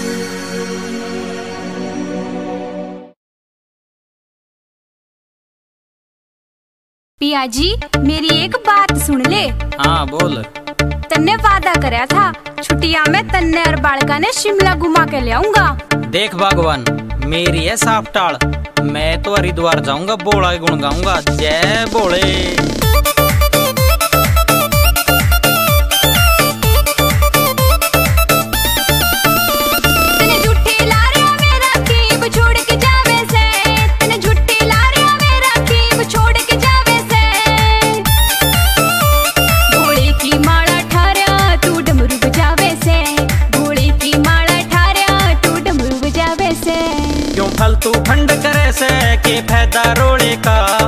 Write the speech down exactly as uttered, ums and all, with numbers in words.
पिया जी मेरी एक बात सुन ले। हाँ बोल। तन्ने वादा करया था छुट्टिया में तन्ने और बालका ने शिमला घुमा के ले आऊंगा। देख भगवान मेरी है साफ टाल, मैं तो हरिद्वार जाऊंगा, बोला गुण गाऊंगा, जय बोले। फालतू फंड करे से के फायदा रोड़े का।